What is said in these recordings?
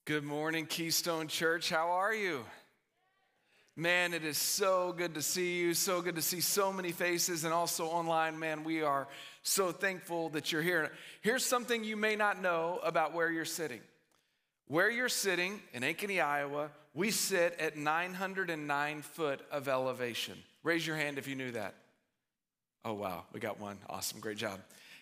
Good morning, Keystone Church. How are you? Man, it is so good to see you. So good to see so many faces and also online. Man, we are so thankful that you're here. Here's something you may not know about where you're sitting. Where you're sitting in Ankeny, Iowa, we sit at 909 foot of elevation. Raise your hand if you knew that. Oh, wow. We got one. Awesome. Great job.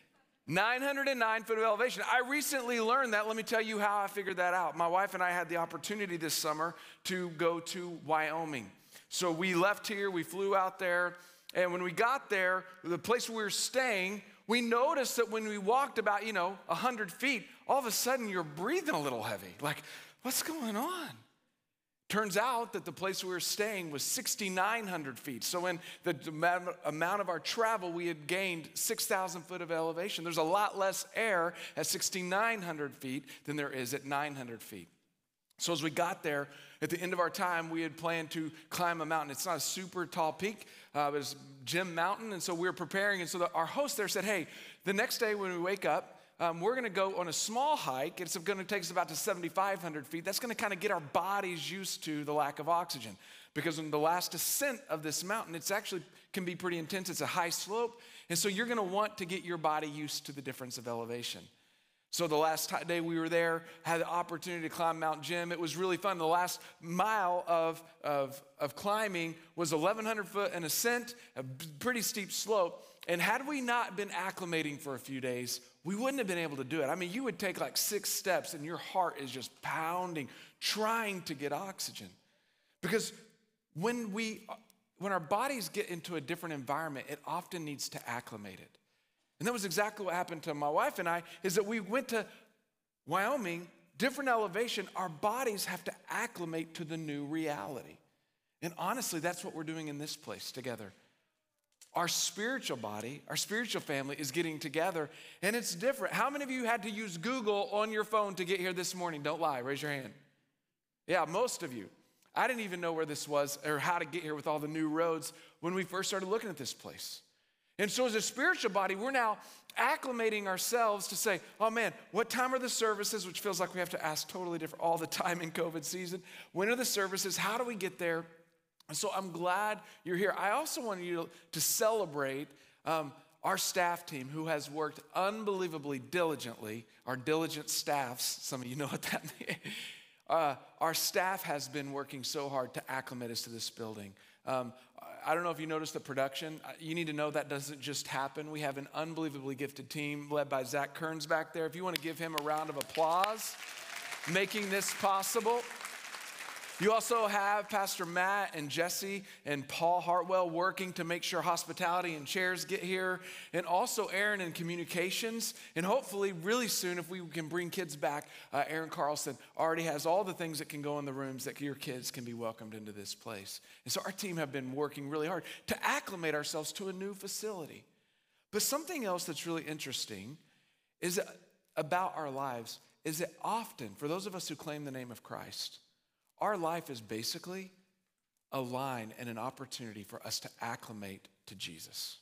909 foot of elevation. I recently learned that. Let me tell you how I figured that out. My wife and I had the opportunity this summer to go to Wyoming. So we left here, we flew out there, and when we got there, the place where we were staying, we noticed that when we walked about, 100 feet, all of a sudden you're breathing a little heavy. Like, what's going on? Turns out that the place we were staying was 6,900 feet. So in the amount of our travel, we had gained 6,000 foot of elevation. There's a lot less air at 6,900 feet than there is at 900 feet. So as we got there, at the end of our time, we had planned to climb a mountain. It's not a super tall peak. It was Jim Mountain, and so we were preparing. And so our host there said, hey, the next day when we wake up, we're going to go on a small hike. It's going to take us about to 7,500 feet. That's going to kind of get our bodies used to the lack of oxygen. Because in the last ascent of this mountain, it's actually can be pretty intense. It's a high slope. And so you're going to want to get your body used to the difference of elevation. So the last day we were there, had the opportunity to climb Mount Jim. It was really fun. The last mile of climbing was 1,100 foot an ascent, a pretty steep slope. And had we not been acclimating for a few days, we wouldn't have been able to do it. I mean, you would take like 6 steps and your heart is just pounding, trying to get oxygen. Because when our bodies get into a different environment, it often needs to acclimate it. And that was exactly what happened to my wife and I, is that we went to Wyoming, different elevation, our bodies have to acclimate to the new reality. And honestly, that's what we're doing in this place together. Our spiritual body, our spiritual family is getting together, and it's different. How many of you had to use Google on your phone to get here this morning? Don't lie, raise your hand. Yeah, most of you. I didn't even know where this was or how to get here with all the new roads when we first started looking at this place. And so as a spiritual body, we're now acclimating ourselves to say, oh man, what time are the services? Which feels like we have to ask totally different all the time in COVID season. When are the services? How do we get there? And so I'm glad you're here. I also want you to celebrate our staff team who has worked unbelievably diligently, our diligent staffs, some of you know what that means. Our staff has been working so hard to acclimate us to this building. I don't know if you noticed the production. You need to know that doesn't just happen. We have an unbelievably gifted team led by Zach Kearns back there. If you want to give him a round of applause, making this possible. You also have Pastor Matt and Jesse and Paul Hartwell working to make sure hospitality and chairs get here. And also Aaron in communications. And hopefully really soon, if we can bring kids back, Aaron Carlson already has all the things that can go in the rooms that your kids can be welcomed into this place. And so our team have been working really hard to acclimate ourselves to a new facility. But something else that's really interesting is about our lives is that often, for those of us who claim the name of Christ, our life is basically a line and an opportunity for us to acclimate to Jesus.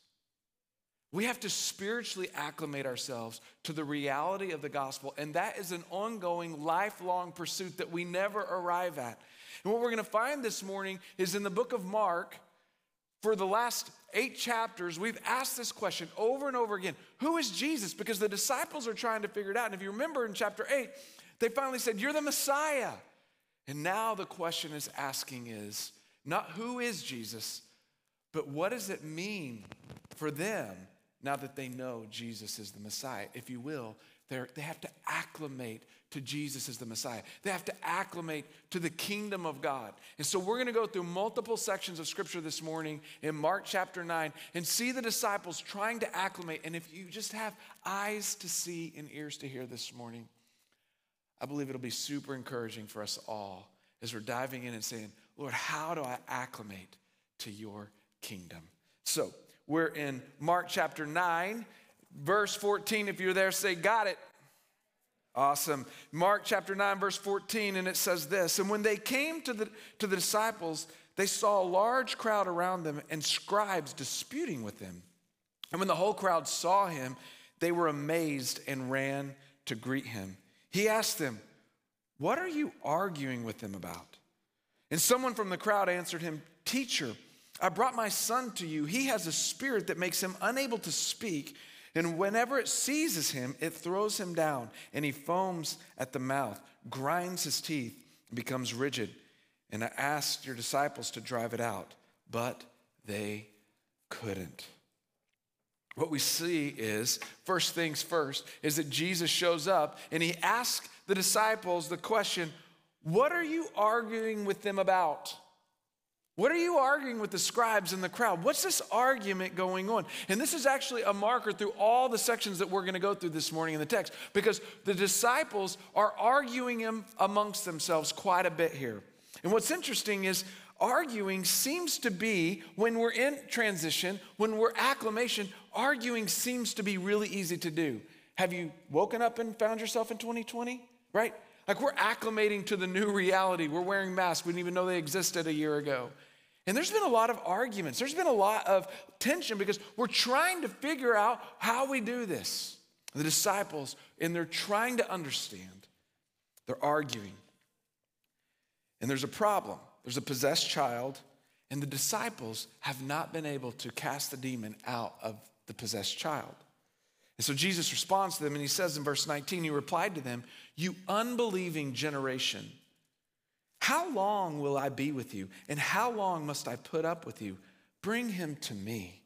We have to spiritually acclimate ourselves to the reality of the gospel, and that is an ongoing, lifelong pursuit that we never arrive at. And what we're going to find this morning is in the book of Mark, for the last 8 chapters, we've asked this question over and over again. Who is Jesus? Because the disciples are trying to figure it out. And if you remember in chapter 8, they finally said, you're the Messiah. And now the question is asking is not who is Jesus, but what does it mean for them now that they know Jesus is the Messiah? If you will, they have to acclimate to Jesus as the Messiah. They have to acclimate to the kingdom of God. And so we're going to go through multiple sections of scripture this morning in Mark chapter 9 and see the disciples trying to acclimate. And if you just have eyes to see and ears to hear this morning, I believe it'll be super encouraging for us all as we're diving in and saying, Lord, how do I acclimate to your kingdom? So we're in Mark chapter 9, verse 14. If you're there, say, got it. Awesome. Mark chapter 9, verse 14, and it says this, and when they came to the disciples, they saw a large crowd around them and scribes disputing with them. And when the whole crowd saw him, they were amazed and ran to greet him. He asked them, what are you arguing with them about?" And someone from the crowd answered him, "Teacher, I brought my son to you. He has a spirit that makes him unable to speak, and whenever it seizes him, it throws him down, and he foams at the mouth, grinds his teeth, and becomes rigid. And I asked your disciples to drive it out, but they couldn't." What we see is, first things first, is that Jesus shows up and he asks the disciples the question, what are you arguing with them about? What are you arguing with the scribes in the crowd? What's this argument going on? And this is actually a marker through all the sections that we're going to go through this morning in the text, because the disciples are arguing amongst themselves quite a bit here. And what's interesting is arguing seems to be, when we're in transition, when we're acclimation, arguing seems to be really easy to do. Have you woken up and found yourself in 2020? Right? Like, we're acclimating to the new reality. We're wearing masks. We didn't even know they existed a year ago. And there's been a lot of arguments. There's been a lot of tension because we're trying to figure out how we do this. The disciples, and they're trying to understand. They're arguing. And there's a problem. There's a possessed child, and the disciples have not been able to cast the demon out of the possessed child. And so Jesus responds to them, and he says in verse 19, he replied to them, "You unbelieving generation, how long will I be with you? And how long must I put up with you? Bring him to me."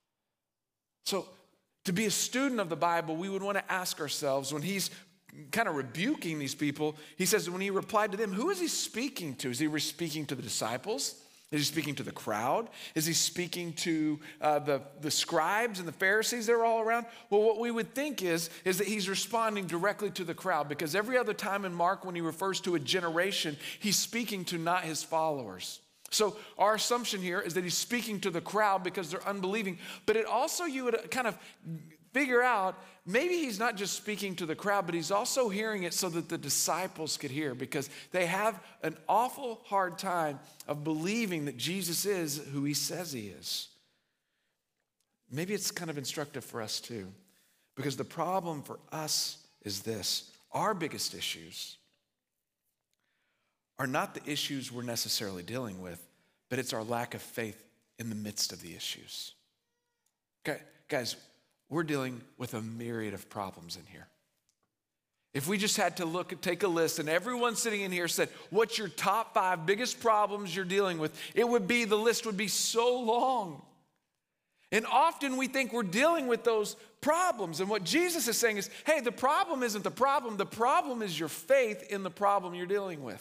So to be a student of the Bible, we would want to ask ourselves, when he's kind of rebuking these people, he says when he replied to them, who is he speaking to? Is he speaking to the disciples? Is he speaking to the crowd? Is he speaking to the scribes and the Pharisees that are all around? Well, what we would think is that he's responding directly to the crowd, because every other time in Mark when he refers to a generation, he's speaking to not his followers. So our assumption here is that he's speaking to the crowd because they're unbelieving, but it also, you would kind of figure out, maybe he's not just speaking to the crowd, but he's also hearing it so that the disciples could hear, because they have an awful hard time of believing that Jesus is who he says he is. Maybe it's kind of instructive for us too, because the problem for us is this: our biggest issues are not the issues we're necessarily dealing with, but it's our lack of faith in the midst of the issues. Okay, guys, we're dealing with a myriad of problems in here. If we just had to take a list, and everyone sitting in here said, what's your top 5 biggest problems you're dealing with? The list would be so long. And often we think we're dealing with those problems. And what Jesus is saying is, hey, the problem isn't the problem is your faith in the problem you're dealing with.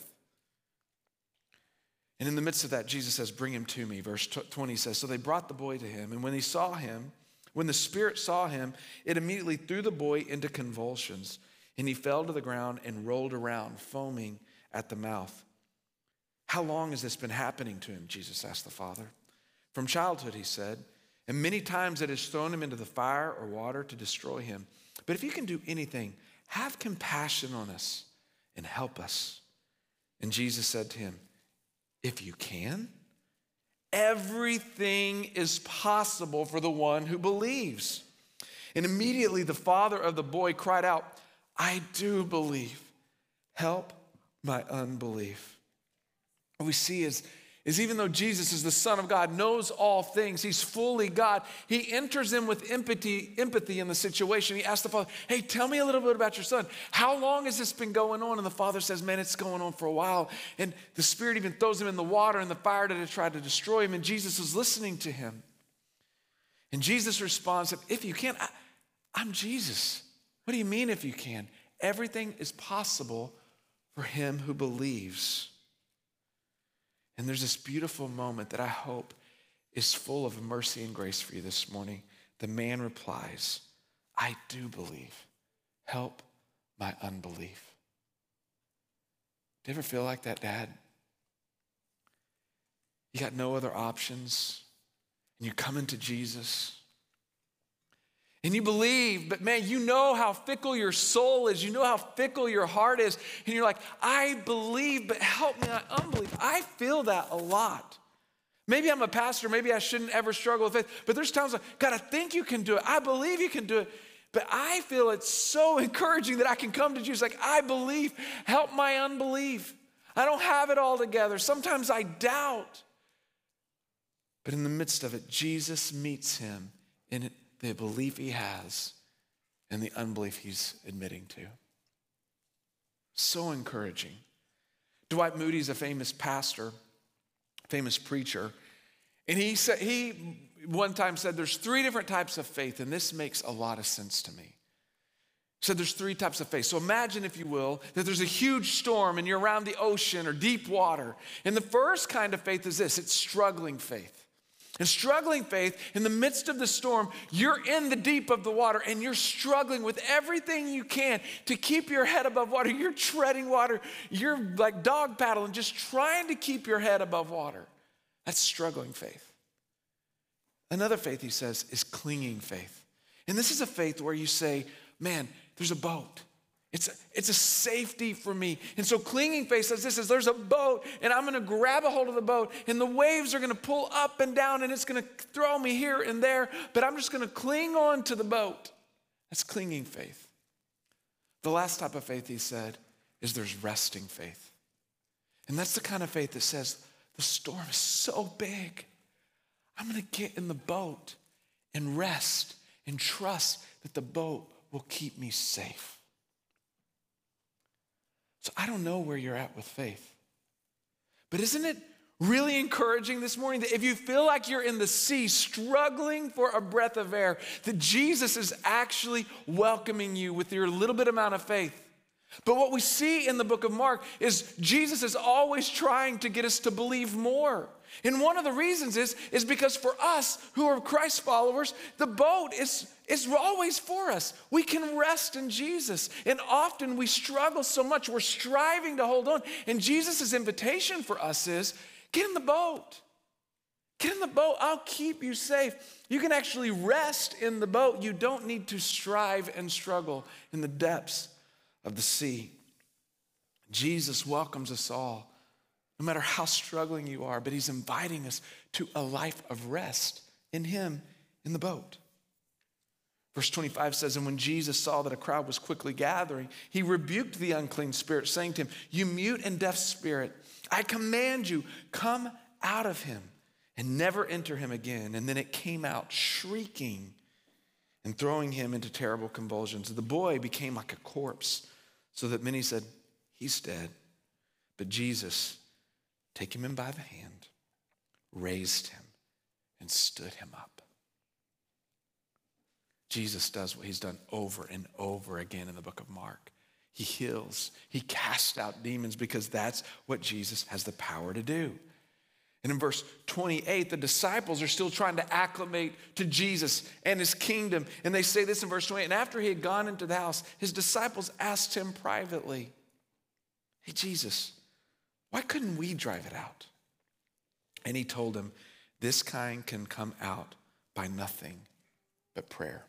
And in the midst of that, Jesus says, bring him to me. Verse 20 says, so they brought the boy to him, and when the spirit saw him, it immediately threw the boy into convulsions, and he fell to the ground and rolled around, foaming at the mouth. How long has this been happening to him? Jesus asked the father. From childhood, he said, and many times it has thrown him into the fire or water to destroy him. But if you can do anything, have compassion on us and help us. And Jesus said to him, if you can, everything is possible for the one who believes. And immediately the father of the boy cried out, I do believe. Help my unbelief. What we see is even though Jesus is the Son of God, knows all things, he's fully God, he enters in with empathy in the situation. He asks the father, hey, tell me a little bit about your son. How long has this been going on? And the father says, man, it's going on for a while. And the spirit even throws him in the water and the fire to try to destroy him. And Jesus is listening to him. And Jesus responds, if you can, I'm Jesus. What do you mean if you can? Everything is possible for him who believes. And there's this beautiful moment that I hope is full of mercy and grace for you this morning. The man replies, I do believe. Help my unbelief. Do you ever feel like that, Dad? You got no other options, and you come into Jesus, and you believe, but man, you know how fickle your soul is. You know how fickle your heart is. And you're like, I believe, but help me, I unbelieve. I feel that a lot. Maybe I'm a pastor. Maybe I shouldn't ever struggle with faith. But there's times like, God, I think you can do it. I believe you can do it. But I feel it's so encouraging that I can come to Jesus like, I believe, help my unbelief. I don't have it all together. Sometimes I doubt. But in the midst of it, Jesus meets him in the belief he has and the unbelief he's admitting to. So encouraging. Dwight Moody's a famous pastor, famous preacher, and he one time said there's 3 different types of faith, and this makes a lot of sense to me. He said there's 3 types of faith. So imagine, if you will, that there's a huge storm and you're around the ocean or deep water. And the first kind of faith is this, it's struggling faith. And struggling faith, in the midst of the storm, you're in the deep of the water and you're struggling with everything you can to keep your head above water. You're treading water. You're like dog paddling, just trying to keep your head above water. That's struggling faith. Another faith, he says, is clinging faith. And this is a faith where you say, man, there's a boat. It's a safety for me. And so clinging faith says this, is there's a boat and I'm gonna grab a hold of the boat and the waves are gonna pull up and down and it's gonna throw me here and there, but I'm just gonna cling on to the boat. That's clinging faith. The last type of faith, he said, is there's resting faith. And that's the kind of faith that says, the storm is so big, I'm gonna get in the boat and rest and trust that the boat will keep me safe. So I don't know where you're at with faith, but isn't it really encouraging this morning that if you feel like you're in the sea struggling for a breath of air, that Jesus is actually welcoming you with your little bit amount of faith? But what we see in the book of Mark is Jesus is always trying to get us to believe more. And one of the reasons is because for us who are Christ followers, the boat is always for us. We can rest in Jesus. And often we struggle so much, we're striving to hold on. And Jesus' invitation for us is, get in the boat. Get in the boat, I'll keep you safe. You can actually rest in the boat. You don't need to strive and struggle in the depths of the sea. Jesus welcomes us all, no matter how struggling you are, but he's inviting us to a life of rest in him in the boat. Verse 25 says, and when Jesus saw that a crowd was quickly gathering, he rebuked the unclean spirit, saying to him, you mute and deaf spirit, I command you, come out of him and never enter him again. And then it came out shrieking and throwing him into terrible convulsions. The boy became like a corpse, so that many said, he's dead. But Jesus, taking him by the hand, raised him and stood him up. Jesus does what he's done over and over again in the book of Mark. He heals, he casts out demons because that's what Jesus has the power to do. And in verse 28, the disciples are still trying to acclimate to Jesus and his kingdom. And they say this in verse 28, and after he had gone into the house, his disciples asked him privately, hey, Jesus, why couldn't we drive it out? And he told them, this kind can come out by nothing but prayer.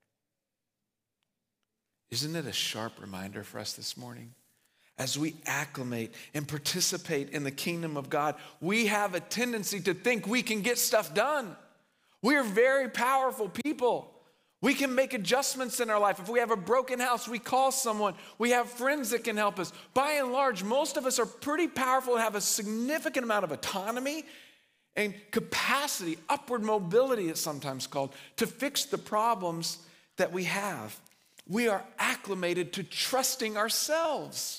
Isn't it a sharp reminder for us this morning? As we acclimate and participate in the kingdom of God, we have a tendency to think we can get stuff done. We are very powerful people. We can make adjustments in our life. If we have a broken house, we call someone. We have friends that can help us. By and large, most of us are pretty powerful and have a significant amount of autonomy and capacity, upward mobility it's sometimes called, to fix the problems that we have. We are acclimated to trusting ourselves.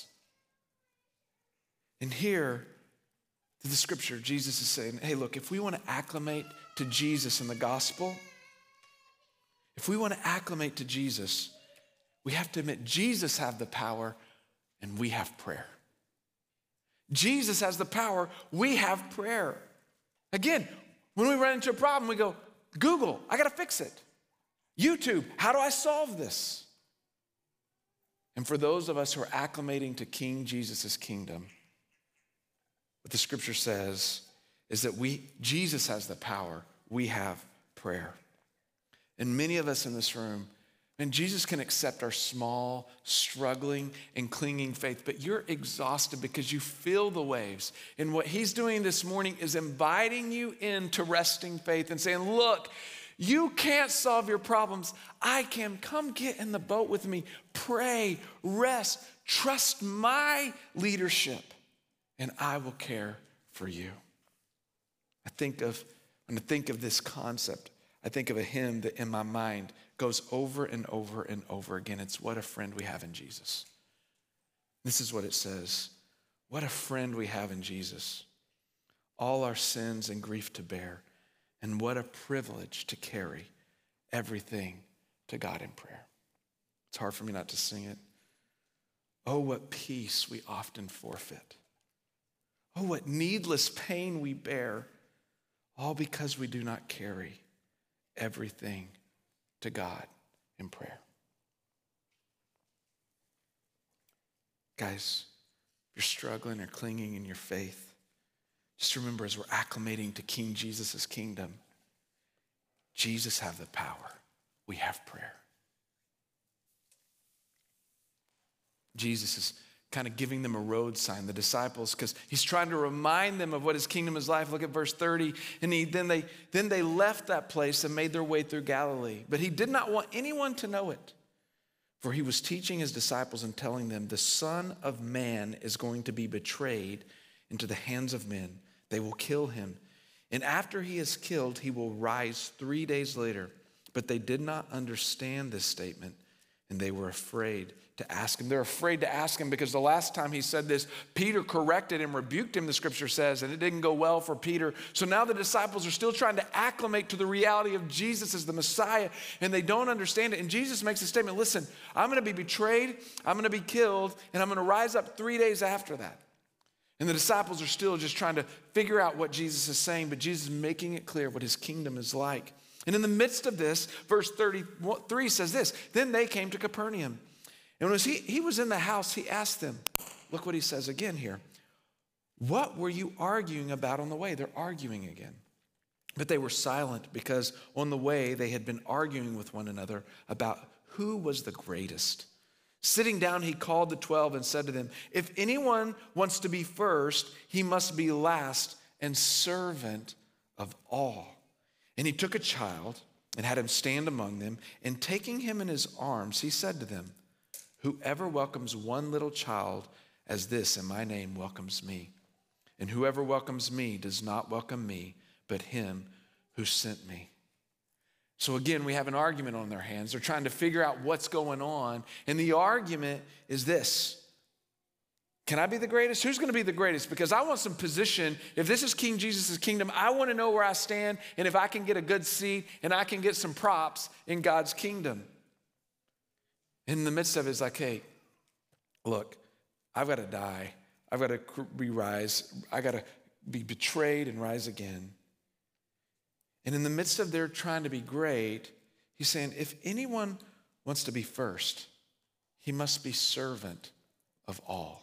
And here, through the scripture, Jesus is saying, hey, look, if we want to acclimate to Jesus in the gospel, if we want to acclimate to Jesus, we have to admit Jesus has the power and we have prayer. Jesus has the power, we have prayer. Again, when we run into a problem, we go, Google, I got to fix it. YouTube, how do I solve this? And for those of us who are acclimating to King Jesus' kingdom, what the scripture says is that Jesus has the power, we have prayer. And many of us in this room, and Jesus can accept our small, struggling, and clinging faith, but you're exhausted because you feel the waves. And what he's doing this morning is inviting you into resting faith and saying, look, You can't solve your problems. I can. Come get in the boat with me. Pray, rest, trust my leadership, and I will care for you. When I think of this concept, I think of a hymn that in my mind goes over and over and over again. It's what a friend we have in Jesus. This is what it says. What a friend we have in Jesus. All our sins and grief to bear. And what a privilege to carry everything to God in prayer. It's hard for me not to sing it. Oh, what peace we often forfeit. Oh, what needless pain we bear. All because we do not carry everything to God in prayer. Guys, if you're struggling or clinging in your faith, just remember, as we're acclimating to King Jesus' kingdom, Jesus have the power. We have prayer. Jesus is kind of giving them a road sign, the disciples, because he's trying to remind them of what his kingdom is like. Look at verse 30. And then they left that place and made their way through Galilee. But he did not want anyone to know it, for he was teaching his disciples and telling them, the Son of Man is going to be betrayed into the hands of men. They will kill him. And after he is killed, he will rise 3 days later. But they did not understand this statement, and they were afraid to ask him. They're afraid to ask him because the last time he said this, Peter corrected and rebuked him, the scripture says, and it didn't go well for Peter. So now the disciples are still trying to acclimate to the reality of Jesus as the Messiah, and they don't understand it. And Jesus makes a statement, listen, I'm going to be betrayed, I'm going to be killed, and I'm going to rise up 3 days after that. And the disciples are still just trying to figure out what Jesus is saying, but Jesus is making it clear what his kingdom is like. And in the midst of this, verse 33 says this, then they came to Capernaum. And when he was in the house, he asked them, look what he says again here. What were you arguing about on the way? They're arguing again. But they were silent because on the way they had been arguing with one another about who was the greatest. Sitting down, he called the 12 and said to them, if anyone wants to be first, he must be last and servant of all. And he took a child and had him stand among them, and taking him in his arms, he said to them, whoever welcomes one little child as this in my name welcomes me. And whoever welcomes me does not welcome me, but him who sent me. So again, we have an argument on their hands. They're trying to figure out what's going on. And the argument is this. Can I be the greatest? Who's going to be the greatest? Because I want some position. If this is King Jesus' kingdom, I want to know where I stand and if I can get a good seat and I can get some props in God's kingdom. In the midst of it, it's like, hey, look, I've got to die. I've got to re-rise. I've got to be betrayed and rise again. And in the midst of their trying to be great, he's saying, if anyone wants to be first, he must be servant of all.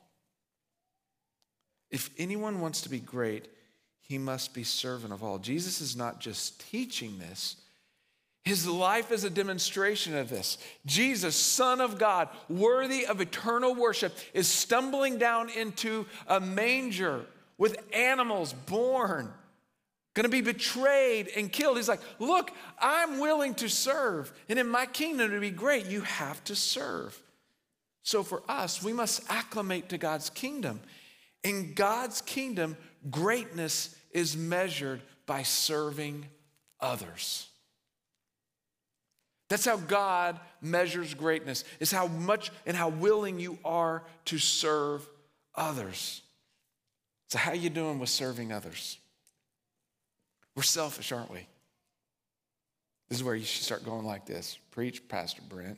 If anyone wants to be great, he must be servant of all. Jesus is not just teaching this. His life is a demonstration of this. Jesus, Son of God, worthy of eternal worship, is stumbling down into a manger with animals born, going to be betrayed and killed. He's like, look, I'm willing to serve. And in my kingdom to be great, you have to serve. So for us, we must acclimate to God's kingdom. In God's kingdom, greatness is measured by serving others. That's how God measures greatness, is how much and how willing you are to serve others. So how you doing with serving others? We're selfish, aren't we? This is where you should start going like this. Preach, Pastor Brent.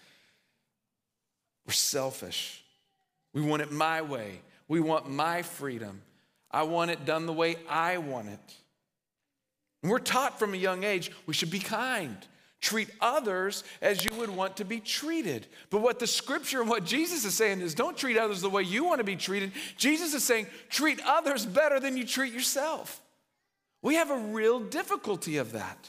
We're selfish. We want it my way. We want my freedom. I want it done the way I want it. And we're taught from a young age we should be kind. Treat others as you would want to be treated. But what the scripture and what Jesus is saying is don't treat others the way you want to be treated. Jesus is saying treat others better than you treat yourself. We have a real difficulty of that.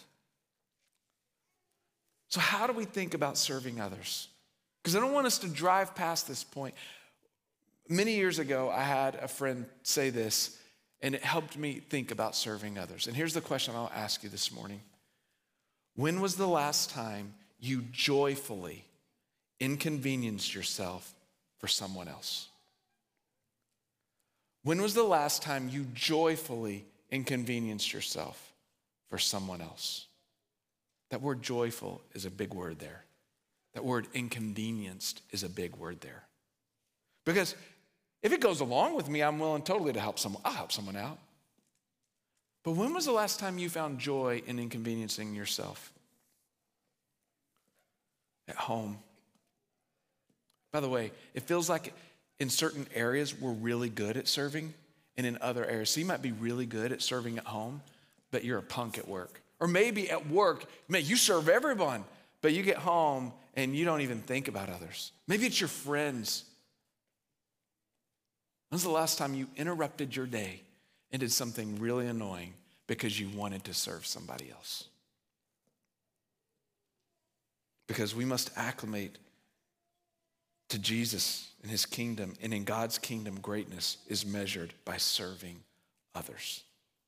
So how do we think about serving others? Because I don't want us to drive past this point. Many years ago, I had a friend say this, and it helped me think about serving others. And here's the question I'll ask you this morning. When was the last time you joyfully inconvenienced yourself for someone else? When was the last time you joyfully inconvenienced yourself for someone else? That word joyful is a big word there. That word inconvenienced is a big word there. Because if it goes along with me, I'm willing totally to help someone. I'll help someone out. But when was the last time you found joy in inconveniencing yourself? At home. By the way, it feels like in certain areas we're really good at serving, and in other areas, so you might be really good at serving at home, but you're a punk at work. Or maybe at work, man, you serve everyone, but you get home and you don't even think about others. Maybe it's your friends. When's the last time you interrupted your day and did something really annoying because you wanted to serve somebody else? Because we must acclimate to Jesus and his kingdom, and in God's kingdom, greatness is measured by serving others.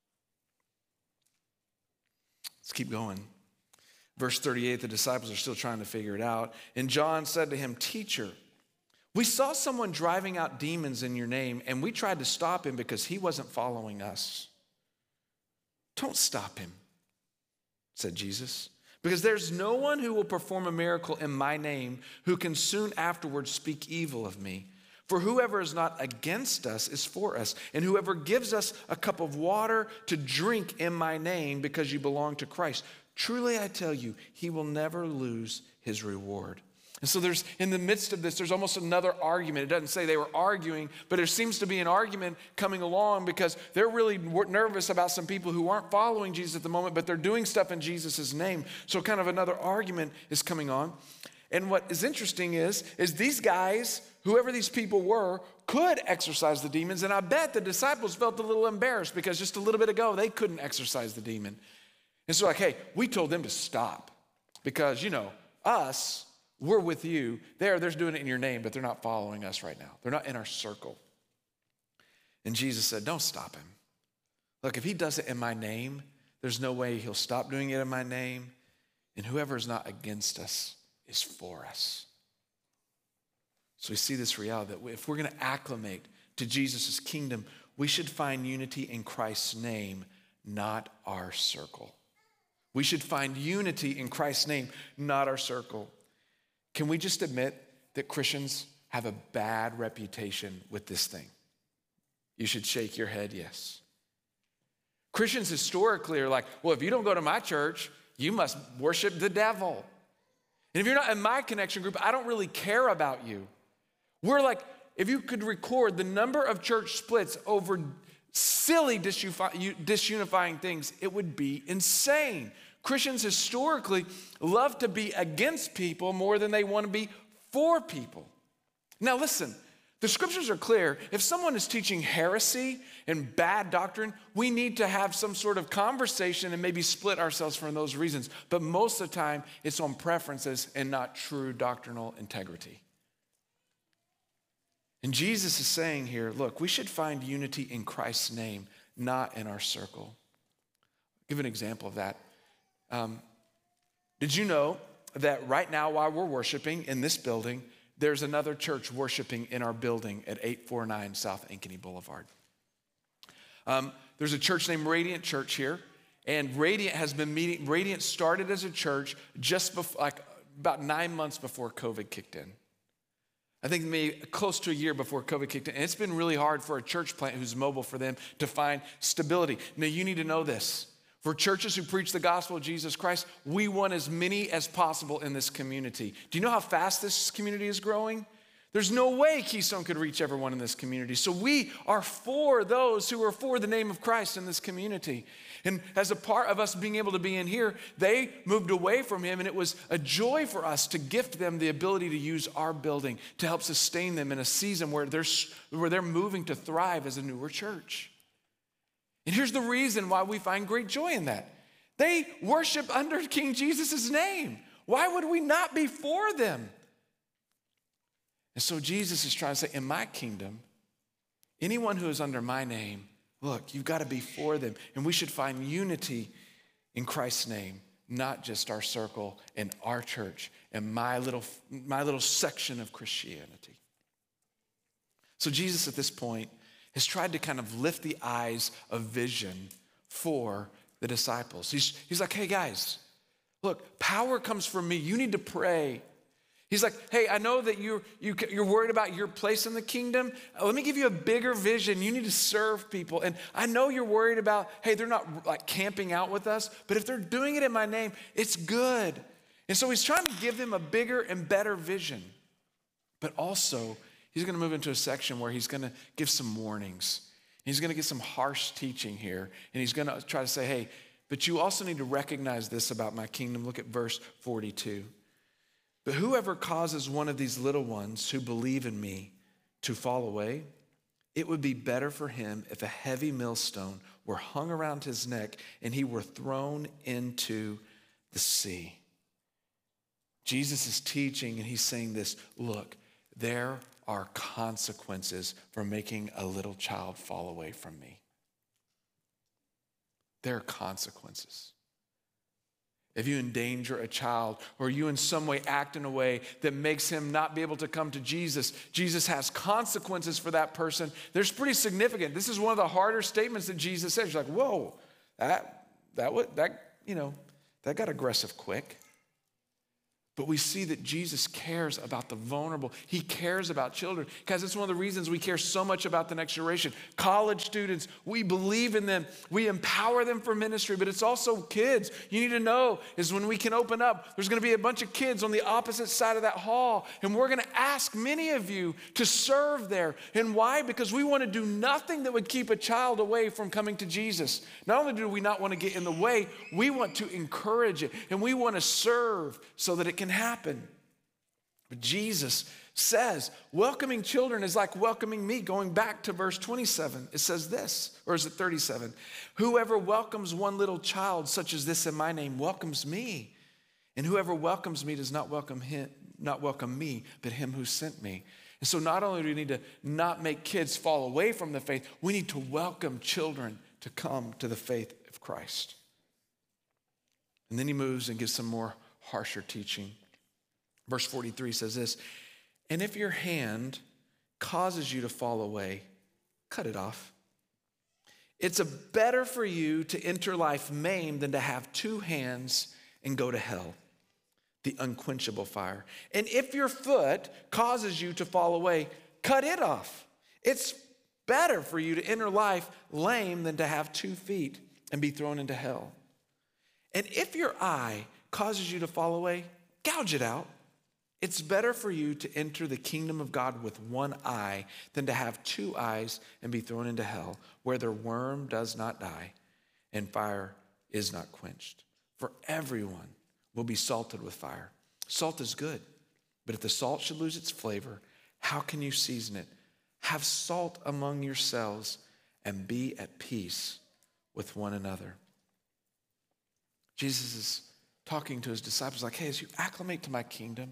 Let's keep going. Verse 38, the disciples are still trying to figure it out. And John said to him, "Teacher, we saw someone driving out demons in your name, and we tried to stop him because he wasn't following us." "Don't stop him," said Jesus, "because there's no one who will perform a miracle in my name who can soon afterwards speak evil of me. For whoever is not against us is for us, and whoever gives us a cup of water to drink in my name because you belong to Christ, truly I tell you, he will never lose his reward." And so there's, in the midst of this, there's almost another argument. It doesn't say they were arguing, but there seems to be an argument coming along because they're really nervous about some people who aren't following Jesus at the moment, but they're doing stuff in Jesus' name. So kind of another argument is coming on. And what is interesting is these guys, whoever these people were, could exorcise the demons. And I bet the disciples felt a little embarrassed because just a little bit ago, they couldn't exorcise the demon. And so like, hey, we told them to stop because, us, we're with you. They're doing it in your name, but they're not following us right now. They're not in our circle. And Jesus said, don't stop him. Look, if he does it in my name, there's no way he'll stop doing it in my name. And whoever is not against us is for us. So we see this reality that if we're going to acclimate to Jesus' kingdom, we should find unity in Christ's name, not our circle. We should find unity in Christ's name, not our circle. Can we just admit that Christians have a bad reputation with this thing? You should shake your head, yes. Christians historically are like, well, if you don't go to my church, you must worship the devil. And if you're not in my connection group, I don't really care about you. We're like, if you could record the number of church splits over silly disunifying things, it would be insane. Christians historically love to be against people more than they want to be for people. Now listen, the scriptures are clear. If someone is teaching heresy and bad doctrine, we need to have some sort of conversation and maybe split ourselves for those reasons. But most of the time, it's on preferences and not true doctrinal integrity. And Jesus is saying here, look, we should find unity in Christ's name, not in our circle. I'll give an example of that. Did you know that right now while we're worshiping in this building, there's another church worshiping in our building at 849 South Ankeny Boulevard? There's a church named Radiant Church here, and Radiant started as a church just before, about 9 months before COVID kicked in. I think maybe close to a year before COVID kicked in. And it's been really hard for a church plant who's mobile for them to find stability. Now, you need to know this. For churches who preach the gospel of Jesus Christ, we want as many as possible in this community. Do you know how fast this community is growing? There's no way Keystone could reach everyone in this community. So we are for those who are for the name of Christ in this community. And as a part of us being able to be in here, they moved away from him, and it was a joy for us to gift them the ability to use our building to help sustain them in a season where they're moving to thrive as a newer church. And here's the reason why we find great joy in that. They worship under King Jesus' name. Why would we not be for them? And so Jesus is trying to say, in my kingdom, anyone who is under my name, look, you've got to be for them. And we should find unity in Christ's name, not just our circle and our church and my little section of Christianity. So Jesus at this point has tried to kind of lift the eyes of vision for the disciples. He's like, hey guys, look, power comes from me. You need to pray. He's like, hey, I know that you're worried about your place in the kingdom. Let me give you a bigger vision. You need to serve people. And I know you're worried about, hey, they're not like camping out with us, but if they're doing it in my name, it's good. And so he's trying to give them a bigger and better vision. But also, he's going to move into a section where he's going to give some warnings. He's going to get some harsh teaching here. And he's going to try to say, hey, but you also need to recognize this about my kingdom. Look at verse 42. But whoever causes one of these little ones who believe in me to fall away, it would be better for him if a heavy millstone were hung around his neck and he were thrown into the sea. Jesus is teaching and he's saying this, look, there are consequences for making a little child fall away from me. There are consequences. If you endanger a child or you in some way act in a way that makes him not be able to come to Jesus, Jesus has consequences for that person. They're pretty significant. This is one of the harder statements that Jesus says. You're like, whoa, that got aggressive quick. But we see that Jesus cares about the vulnerable. He cares about children. Guys, it's one of the reasons we care so much about the next generation. College students, we believe in them. We empower them for ministry, but it's also kids. You need to know is when we can open up, there's going to be a bunch of kids on the opposite side of that hall, and we're going to ask many of you to serve there. And why? Because we want to do nothing that would keep a child away from coming to Jesus. Not only do we not want to get in the way, we want to encourage it, and we want to serve so that it can happen. But Jesus says, welcoming children is like welcoming me. Going back to verse 27, it says this, or is it 37? Whoever welcomes one little child such as this in my name welcomes me. And whoever welcomes me does not welcome me, but him who sent me. And so not only do we need to not make kids fall away from the faith, we need to welcome children to come to the faith of Christ. And then he moves and gives some more harsher teaching. Verse 43 says this, and if your hand causes you to fall away, cut it off. It's better for you to enter life maimed than to have two hands and go to hell, the unquenchable fire. And if your foot causes you to fall away, cut it off. It's better for you to enter life lame than to have 2 feet and be thrown into hell. And if your eye causes you to fall away, gouge it out. It's better for you to enter the kingdom of God with one eye than to have 2 eyes and be thrown into hell, where their worm does not die and fire is not quenched. For everyone will be salted with fire. Salt is good, but if the salt should lose its flavor, how can you season it? Have salt among yourselves and be at peace with one another. Jesus is talking to his disciples like, hey, as you acclimate to my kingdom,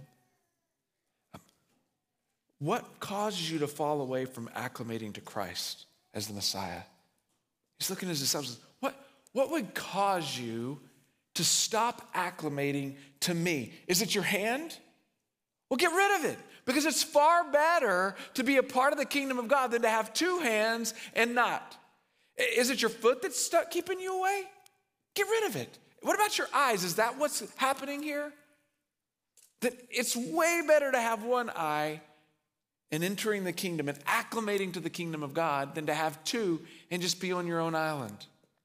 what causes you to fall away from acclimating to Christ as the Messiah? He's looking at his disciples. What would cause you to stop acclimating to me? Is it your hand? Well, get rid of it, because it's far better to be a part of the kingdom of God than to have 2 hands and not. Is it your foot that's stuck keeping you away? Get rid of it. What about your eyes? Is that what's happening here? That it's way better to have 1 eye and entering the kingdom and acclimating to the kingdom of God than to have 2 and just be on your own island.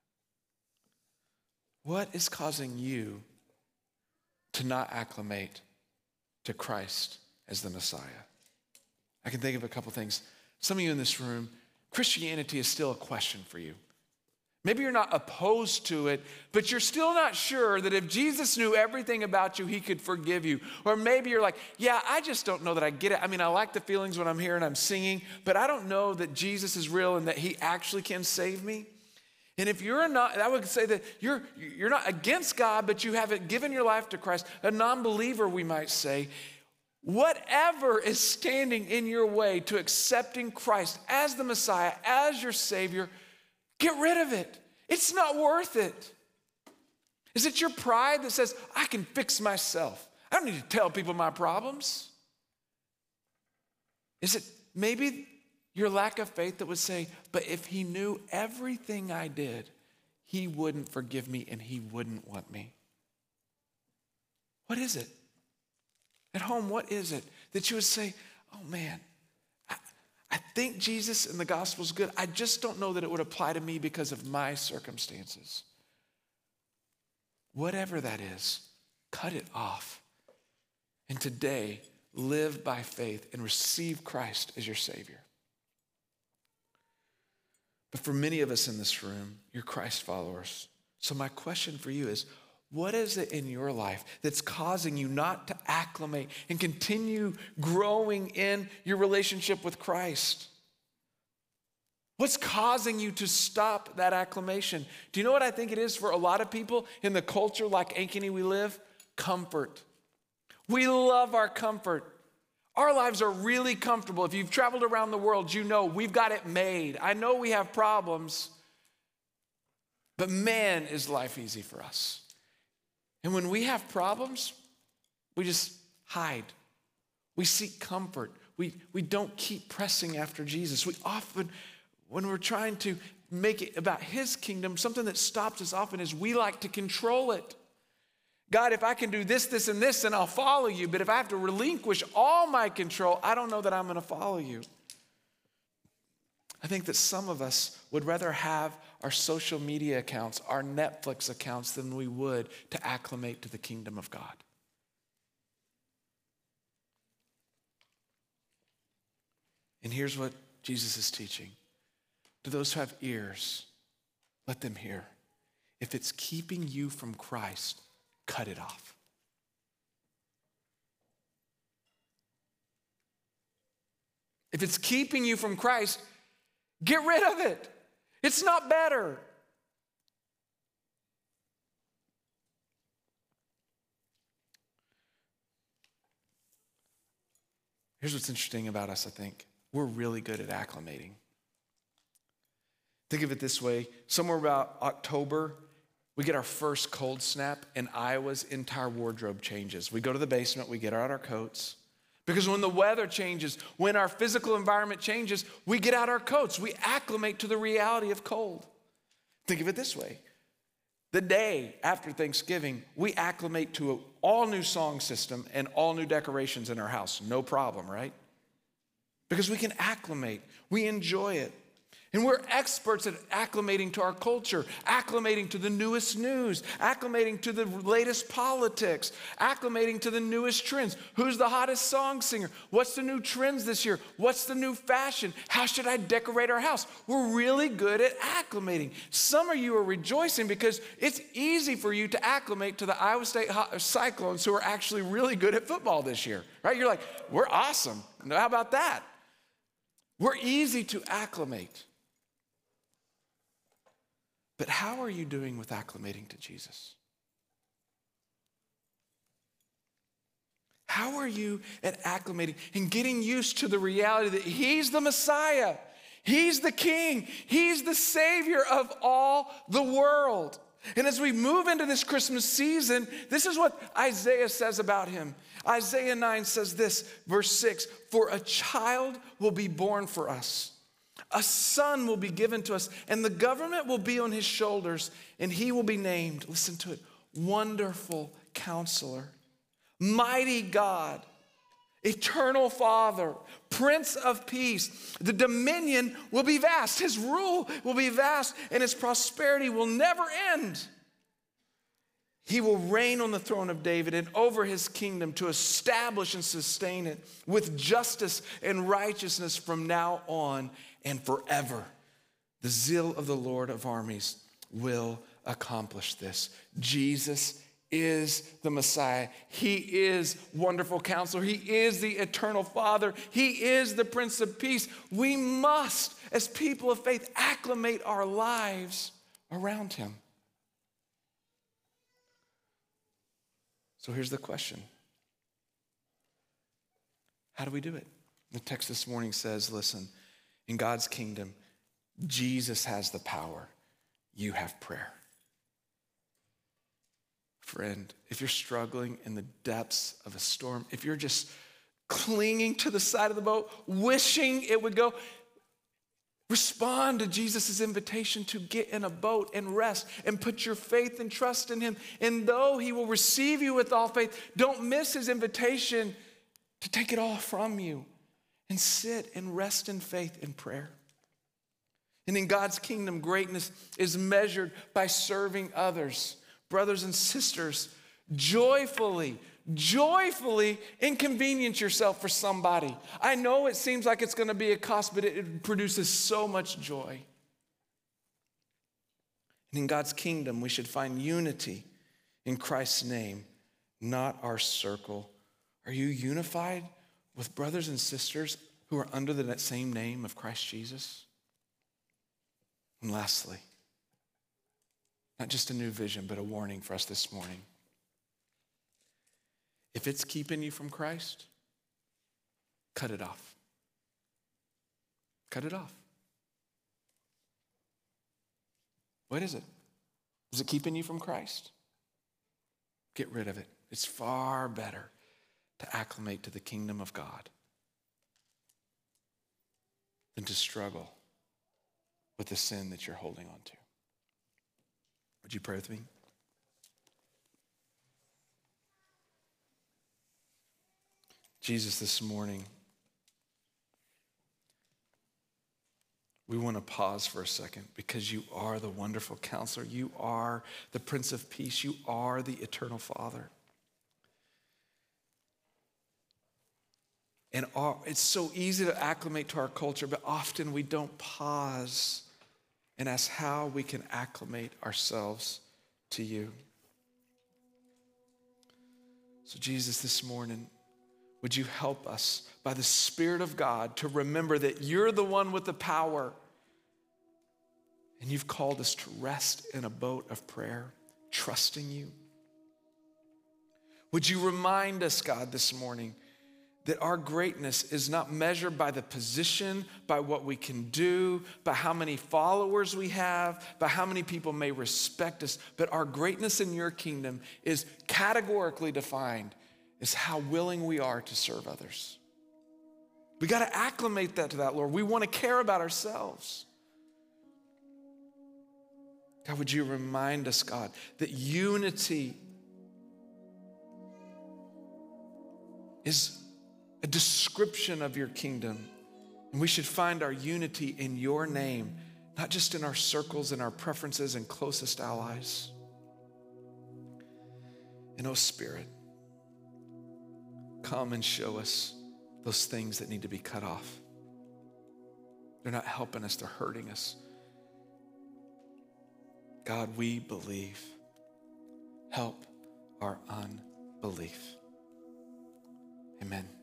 What is causing you to not acclimate to Christ as the Messiah? I can think of a couple things. Some of you in this room, Christianity is still a question for you. Maybe you're not opposed to it, but you're still not sure that if Jesus knew everything about you, he could forgive you. Or maybe you're like, yeah, I just don't know that I get it. I mean, I like the feelings when I'm here and I'm singing, but I don't know that Jesus is real and that he actually can save me. And if you're not, I would say that you're not against God, but you haven't given your life to Christ, a non-believer, we might say. Whatever is standing in your way to accepting Christ as the Messiah, as your Savior, get rid of it. It's not worth it. Is it your pride that says, I can fix myself? I don't need to tell people my problems. Is it maybe your lack of faith that would say, but if he knew everything I did, he wouldn't forgive me and he wouldn't want me? What is it? At home, what is it that you would say, oh man, I think Jesus and the gospel is good. I just don't know that it would apply to me because of my circumstances. Whatever that is, cut it off. And today, live by faith and receive Christ as your Savior. But for many of us in this room, you're Christ followers. So my question for you is, what is it in your life that's causing you not to acclimate and continue growing in your relationship with Christ? What's causing you to stop that acclimation? Do you know what I think it is for a lot of people in the culture like Ankeny we live? Comfort. We love our comfort. Our lives are really comfortable. If you've traveled around the world, you know we've got it made. I know we have problems, but man, is life easy for us. And when we have problems, we just hide. We seek comfort. We don't keep pressing after Jesus. We often, when we're trying to make it about his kingdom, something that stops us often is we like to control it. God, if I can do this, this, and this, then I'll follow you. But if I have to relinquish all my control, I don't know that I'm going to follow you. I think that some of us would rather have our social media accounts, our Netflix accounts, than we would to acclimate to the kingdom of God. And here's what Jesus is teaching. To those who have ears, let them hear. If it's keeping you from Christ, cut it off. If it's keeping you from Christ, get rid of it. It's not better. Here's what's interesting about us, I think. We're really good at acclimating. Think of it this way. Somewhere about October, we get our first cold snap and Iowa's entire wardrobe changes. We go to the basement, we get out our coats. Because when the weather changes, when our physical environment changes, we get out our coats. We acclimate to the reality of cold. Think of it this way. The day after Thanksgiving, we acclimate to an all-new song system and all new decorations in our house. No problem, right? Because we can acclimate. We enjoy it. And we're experts at acclimating to our culture, acclimating to the newest news, acclimating to the latest politics, acclimating to the newest trends. Who's the hottest song singer? What's the new trends this year? What's the new fashion? How should I decorate our house? We're really good at acclimating. Some of you are rejoicing because it's easy for you to acclimate to the Iowa State Cyclones, who are actually really good at football this year, right? You're like, we're awesome. How about that? We're easy to acclimate. But how are you doing with acclimating to Jesus? How are you at acclimating and getting used to the reality that he's the Messiah, he's the King, he's the Savior of all the world? And as we move into this Christmas season, this is what Isaiah says about him. Isaiah 9 says this, verse 6, "For a child will be born for us. A son will be given to us, and the government will be on his shoulders, and he will be named," listen to it, "Wonderful Counselor, Mighty God, Eternal Father, Prince of Peace. The dominion will be vast. His rule will be vast, and his prosperity will never end. He will reign on the throne of David and over his kingdom to establish and sustain it with justice and righteousness from now on and forever. The zeal of the Lord of armies will accomplish this." Jesus is the Messiah. He is Wonderful Counselor. He is the Eternal Father. He is the Prince of Peace. We must, as people of faith, acclimate our lives around him. So here's the question. How do we do it? The text this morning says, listen, in God's kingdom, Jesus has the power. You have prayer. Friend, if you're struggling in the depths of a storm, if you're just clinging to the side of the boat, wishing it would go, respond to Jesus' invitation to get in a boat and rest and put your faith and trust in him. And though he will receive you with all faith, don't miss his invitation to take it all from you and sit and rest in faith in prayer. And in God's kingdom, greatness is measured by serving others. Brothers and sisters, joyfully inconvenience yourself for somebody. I know it seems like it's going to be a cost, but it produces so much joy. And in God's kingdom, we should find unity in Christ's name, not our circle. Are you unified with brothers and sisters who are under that same name of Christ Jesus? And lastly, not just a new vision, but a warning for us this morning. If it's keeping you from Christ, cut it off. Cut it off. What is it? Is it keeping you from Christ? Get rid of it. It's far better to acclimate to the kingdom of God than to struggle with the sin that you're holding on to. Would you pray with me? Jesus, this morning, we want to pause for a second because you are the wonderful counselor. You are the Prince of Peace. You are the eternal Father. And it's so easy to acclimate to our culture, but often we don't pause and ask how we can acclimate ourselves to you. So Jesus, this morning, would you help us by the Spirit of God to remember that you're the one with the power, and you've called us to rest in a boat of prayer, trusting you. Would you remind us, God, this morning, that our greatness is not measured by the position, by what we can do, by how many followers we have, by how many people may respect us, but our greatness in your kingdom is categorically defined as how willing we are to serve others. We got to acclimate that to that, Lord. We want to care about ourselves. God, would you remind us, God, that unity is a description of your kingdom. And we should find our unity in your name, not just in our circles and our preferences and closest allies. And oh Spirit, come and show us those things that need to be cut off. They're not helping us, they're hurting us. God, we believe. Help our unbelief. Amen.